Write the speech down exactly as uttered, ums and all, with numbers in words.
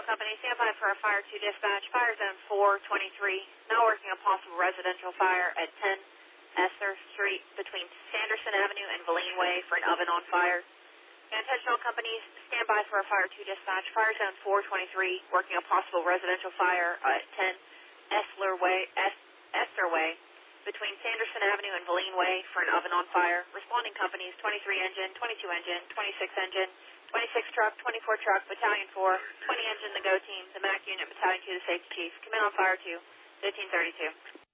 Company, stand by for a fire two dispatch. Fire zone four twenty-three. Now working on possible residential fire at ten Esther Street between Sanderson Avenue and Valine Way for an oven on fire. And attention all companies, stand by for a fire two dispatch. Fire zone four twenty-three. Working on possible residential fire at ten Estler Way, es Esther Way between Sanderson Avenue and Valine Way for an oven on fire. Responding companies, twenty-three engine, twenty-two engine, twenty-six engine, twenty-six truck, twenty-four truck, Battalion four, twenty engine, the go team, the M A C unit, Battalion two, the safety chief. Come in on fire two, fifteen thirty-two.